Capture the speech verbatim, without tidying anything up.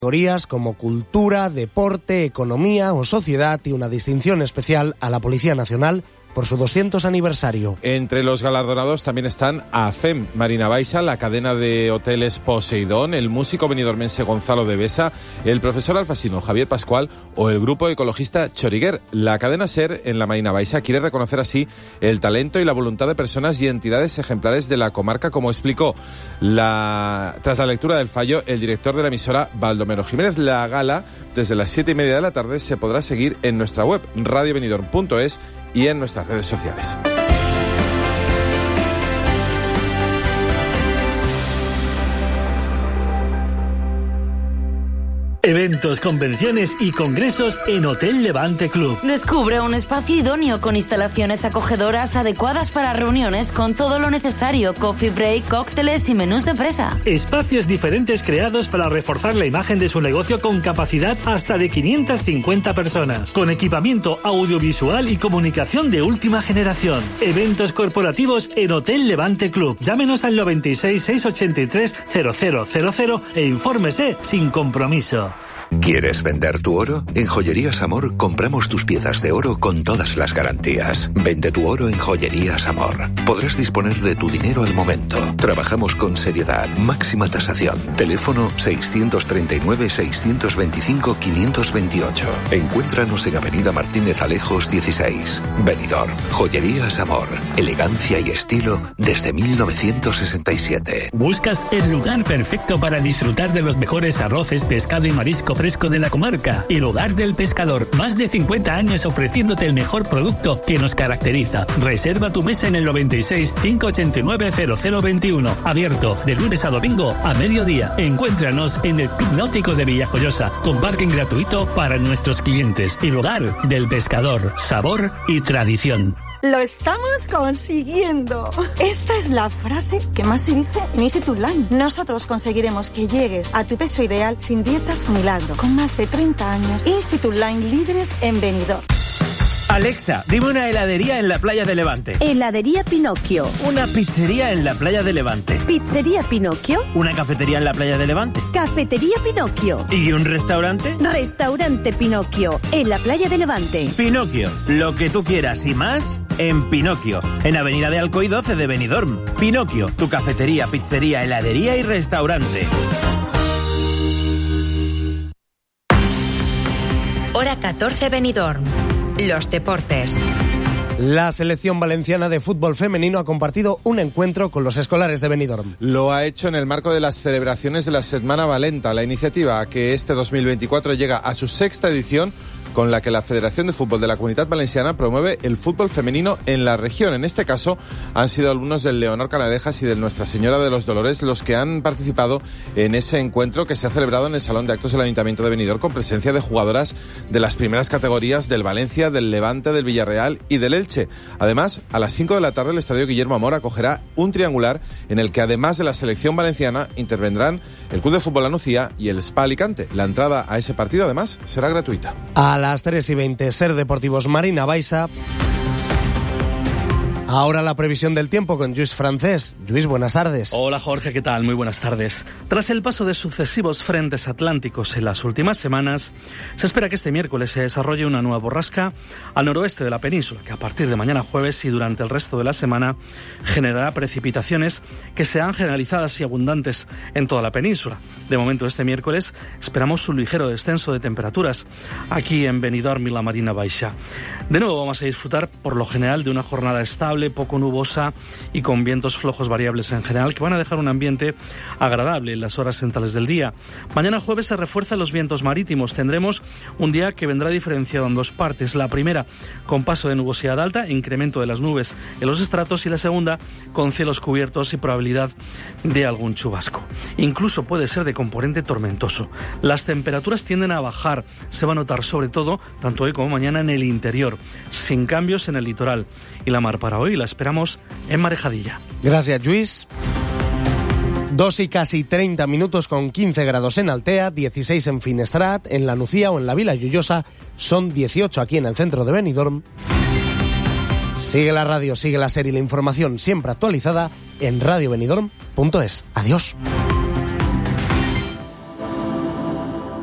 categorías como cultura, deporte, economía o sociedad y una distinción especial a la Policía Nacional por su doscientos aniversario. Entre los galardonados también están ACEM, Marina Baixa, la cadena de hoteles Poseidón, el músico benidormense Gonzalo de Besa, el profesor alfasino Javier Pascual o el grupo ecologista Choriguer. La cadena SER en la Marina Baixa quiere reconocer así el talento y la voluntad de personas y entidades ejemplares de la comarca, como explicó la, tras la lectura del fallo el director de la emisora, Baldomero Jiménez. La gala, desde las siete y media de la tarde, se podrá seguir en nuestra web, radio benidorm punto es, y en nuestras redes sociales. Eventos, convenciones y congresos en Hotel Levante Club. Descubre un espacio idóneo con instalaciones acogedoras adecuadas para reuniones con todo lo necesario, coffee break, cócteles y menús de empresa. Espacios diferentes creados para reforzar la imagen de su negocio con capacidad hasta de quinientas cincuenta personas, con equipamiento audiovisual y comunicación de última generación. Eventos corporativos en Hotel Levante Club. Llámenos al noventa y seis, seiscientos ochenta y tres, cero cero cero cero e infórmese sin compromiso. ¿Quieres vender tu oro? En Joyerías Amor compramos tus piezas de oro con todas las garantías. Vende tu oro en Joyerías Amor. Podrás disponer de tu dinero al momento. Trabajamos con seriedad, máxima tasación. Teléfono seiscientos treinta y nueve, seiscientos veinticinco, quinientos veintiocho. Encuéntranos en Avenida Martínez Alejos dieciséis. Benidorm. Joyerías Amor. Elegancia y estilo desde mil novecientos sesenta y siete. ¿Buscas el lugar perfecto para disfrutar de los mejores arroces, pescado y marisco fresco de la comarca? El Hogar del Pescador, más de cincuenta años ofreciéndote el mejor producto que nos caracteriza. Reserva tu mesa en el noventa y seis, cinco ochenta y nueve, cero cero veintiuno. Abierto de lunes a domingo a mediodía. Encuéntranos en el Club Náutico de Villajoyosa, con parking gratuito para nuestros clientes. El Hogar del Pescador, sabor y tradición. ¡Lo estamos consiguiendo! Esta es la frase que más se dice en Institut Line. Nosotros conseguiremos que llegues a tu peso ideal sin dietas milagro. Con más de treinta años, Institut Line, líderes en Benidorm. Alexa, dime una heladería en la playa de Levante. Heladería Pinocchio. Una pizzería en la playa de Levante. Pizzería Pinocchio. Una cafetería en la playa de Levante. Cafetería Pinocchio. ¿Y un restaurante? Restaurante Pinocchio, en la playa de Levante. Pinocchio, lo que tú quieras y más en Pinocchio, en Avenida de Alcoy doce de Benidorm. Pinocchio, tu cafetería, pizzería, heladería y restaurante. Hora catorce, Benidorm. Los deportes. La selección valenciana de fútbol femenino ha compartido un encuentro con los escolares de Benidorm. Lo ha hecho en el marco de las celebraciones de la Setmana Valenta, la iniciativa que este dos mil veinticuatro llega a su sexta edición, con la que la Federación de Fútbol de la Comunitat Valenciana promueve el fútbol femenino en la región. En este caso han sido alumnos del Leonor Canalejas y del Nuestra Señora de los Dolores los que han participado en ese encuentro que se ha celebrado en el Salón de Actos del Ayuntamiento de Benidorm, con presencia de jugadoras de las primeras categorías del Valencia, del Levante, del Villarreal y del Elche. Además, a las cinco de la tarde el Estadio Guillermo Amor acogerá un triangular en el que, además de la selección valenciana, intervendrán el Club de Fútbol La Nucía y el S P A Alicante. La entrada a ese partido, además, será gratuita. A las tres y veinte, SER Deportivos Marina Baixa. Ahora la previsión del tiempo con Lluís Francés. Lluís, buenas tardes. Hola Jorge, ¿qué tal? Muy buenas tardes. Tras el paso de sucesivos frentes atlánticos en las últimas semanas, se espera que este miércoles se desarrolle una nueva borrasca al noroeste de la península, que a partir de mañana jueves y durante el resto de la semana generará precipitaciones que sean generalizadas y abundantes en toda la península. De momento, este miércoles esperamos un ligero descenso de temperaturas aquí en Benidorm y la Marina Baixa. De nuevo vamos a disfrutar por lo general de una jornada estable, poco nubosa y con vientos flojos variables en general, que van a dejar un ambiente agradable en las horas centrales del día. Mañana jueves se refuerzan los vientos marítimos. Tendremos un día que vendrá diferenciado en dos partes. La primera con paso de nubosidad alta, incremento de las nubes en los estratos, y la segunda con cielos cubiertos y probabilidad de algún chubasco. Incluso puede ser de componente tormentoso. Las temperaturas tienden a bajar. Se va a notar sobre todo, tanto hoy como mañana, en el interior, sin cambios en el litoral. Y la mar para hoy la esperamos en Marejadilla. Gracias, Lluís. Dos y casi treinta minutos con quince grados en Altea, dieciséis en Finestrat, en La Nucía o en la Vila Lloyosa. Son dieciocho aquí en el centro de Benidorm. Sigue la radio, sigue la serie y la información siempre actualizada en radio benidorm punto es. Adiós.